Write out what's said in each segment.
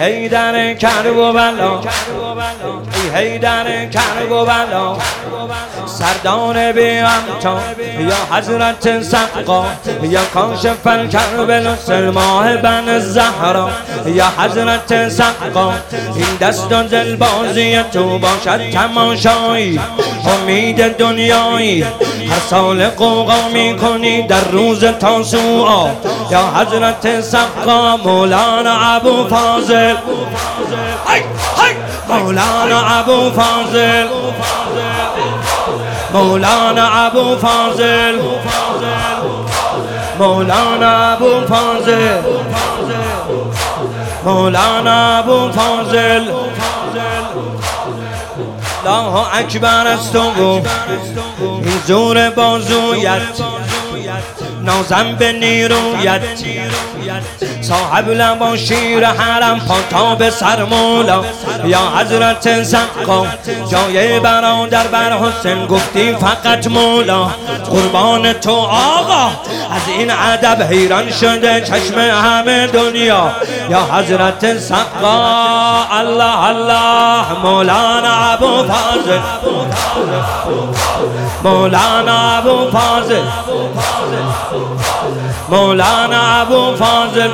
حیدر کربلا، ای حیدر کربلا، سردار بی همتا یا حضرت سقا، یا کاشف الکرب سلماه بن زهرا، یا حضرت سقا. این دست و دل بازی تو باشد تماشایی، امید دنیایی هر سال قوقا میکنی در روز تاسوعا، یا حضرت سقا. مولانا ابو فاضل، مولانا ابو فاضل، مولانا ابو فاضل، مولانا ابو فاضل، مولانا ابو فاضل. الله اکبر است و این زور بازویت، نازم به نیرویت، صاحب لبا شیر حرم پا به سر مولا، یا حضرت سقا. جای برادر بر حسین گفتی فقط مولا، قربان تو آقا. از این ادب حیران شده چشم همه دنیا، یا حضرت سقا. الله الله. مولانا ابو فاضل، مولانا ابو فاضل، مولانا ابو فاضل.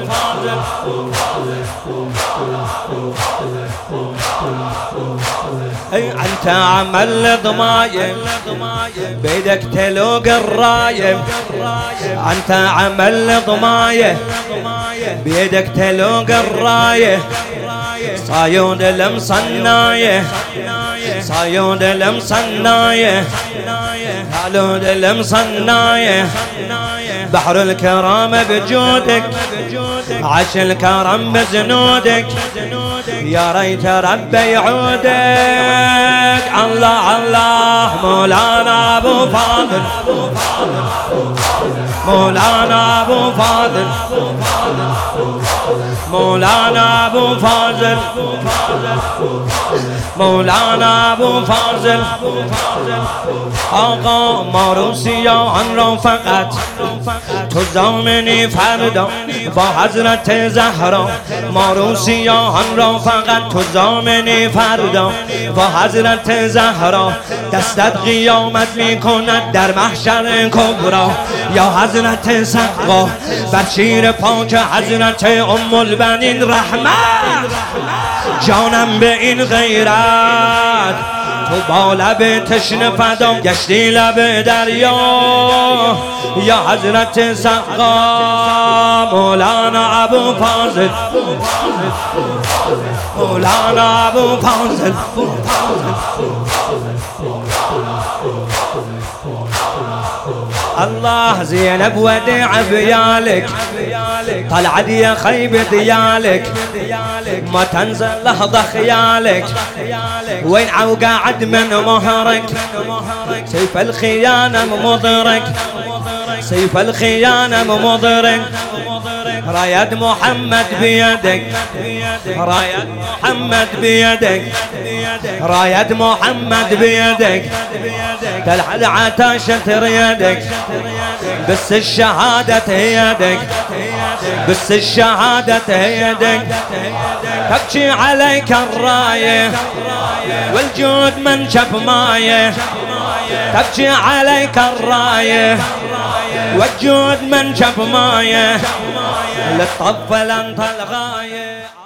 انت عمل ضمايم بيدك تلوق الرايم، انت عمل ضمايم بيدك تلوق الرايه، صايود المصنايه، صايود المصنايه، صايود المصنايه. بحر الكرام بجودك، عاش الكرم بزنودك، يا ريت ربي يعودك. الله الله. مولانا ابو فاضل، مولانا ابو فاضل، مولانا ابو فاضل، مولانا ابو فاضل. آقا ما روسیان را فقط تو ضامنی فردا با حضرت زهرا، ما روسیان را فقط تو ضامنی فردا با حضرت زهرا. دستت قیامت میکند در محشر کبرا، یا حضرت سقا. بر شیر پاک حضرت ام البنین رحمت، جانم به این غیرت. تو با لب تشنه فدا گشتی لب دریا، یا حضرت سقا. مولانا ابو فاضل، مولانا ابو فاضل. الله. زينب ودع بيالك، طلعت يا خيب ديالك، ما تنزل لحظة خيالك. وين عوقعد من مهرك، سيف الخيانة مضرك، سيف الخيانة مضرك. راية محمد بيدك، راية محمد بيدك، راية محمد بيدك. تلعب عتاشة ريدك، بس الشهادة يدك، بس الشهادة يدك. تبكي عليك الراية والجود من شف مايه، تبكي عليك الراية والجود من شف مايه. للطفل انت الغاية.